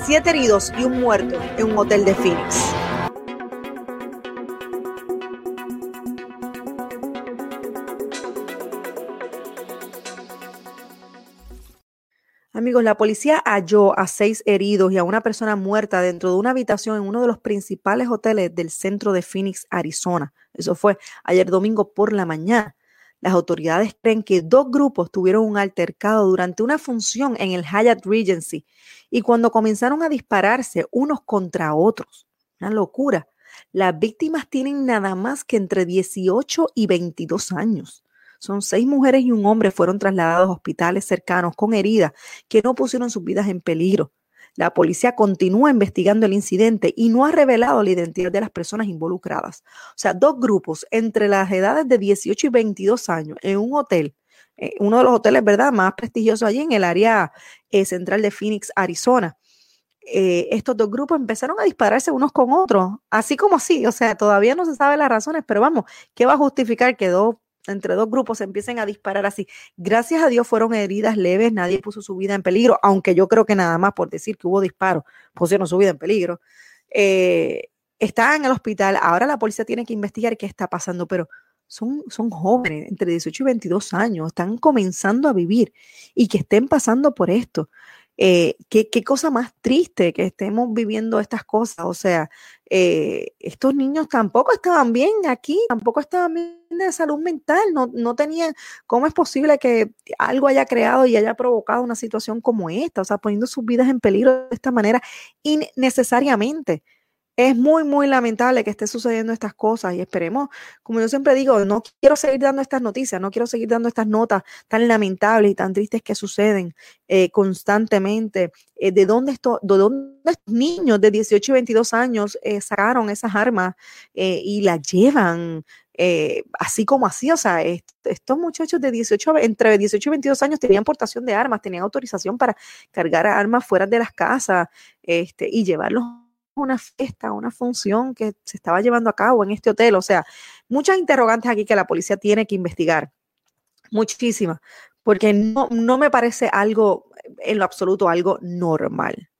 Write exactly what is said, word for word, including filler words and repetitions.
Siete heridos y un muerto en un hotel de Phoenix. Amigos, la policía halló a seis heridos y a una persona muerta dentro de una habitación en uno de los principales hoteles del centro de Phoenix, Arizona. Eso fue ayer domingo por la mañana. Las autoridades creen que dos grupos tuvieron un altercado durante una función en el Hyatt Regency y cuando comenzaron a dispararse unos contra otros. Una locura. Las víctimas tienen nada más que entre dieciocho y veintidós años. Son seis mujeres y un hombre fueron trasladados a hospitales cercanos con heridas que no pusieron sus vidas en peligro. La policía continúa investigando el incidente y no ha revelado la identidad de las personas involucradas. O sea, dos grupos entre las edades de dieciocho y veintidós años en un hotel, eh, uno de los hoteles, ¿verdad?, más prestigiosos allí en el área eh, central de Phoenix, Arizona. Eh, estos dos grupos empezaron a dispararse unos con otros, así como así. O sea, todavía no se sabe las razones, pero vamos, ¿qué va a justificar que dos entre dos grupos se empiecen a disparar así? Gracias a Dios fueron heridas leves, nadie puso su vida en peligro, aunque yo creo que nada más por decir que hubo disparos, pusieron su vida en peligro. Eh, Está en el hospital, ahora la policía tiene que investigar qué está pasando, pero son, son jóvenes, entre dieciocho y veintidós años, están comenzando a vivir y que estén pasando por esto. Eh, qué, qué cosa más triste que estemos viviendo estas cosas. O sea, eh, estos niños tampoco estaban bien aquí, tampoco estaban bien de salud mental, no, no tenían, ¿cómo es posible que algo haya creado y haya provocado una situación como esta? O sea, poniendo sus vidas en peligro de esta manera innecesariamente. Es muy, muy lamentable que esté sucediendo estas cosas y esperemos, como yo siempre digo, no quiero seguir dando estas noticias, no quiero seguir dando estas notas tan lamentables y tan tristes que suceden eh, constantemente. Eh, ¿de dónde, esto, de dónde estos niños de dieciocho y veintidós años eh, sacaron esas armas eh, y las llevan eh, así como así? O sea, est estos muchachos de dieciocho, entre dieciocho y veintidós años tenían portación de armas, tenían autorización para cargar armas fuera de las casas este, y llevarlos una fiesta, una función que se estaba llevando a cabo en este hotel. O sea, muchas interrogantes aquí que la policía tiene que investigar, muchísimas, porque no, no me parece algo, en lo absoluto, algo normal.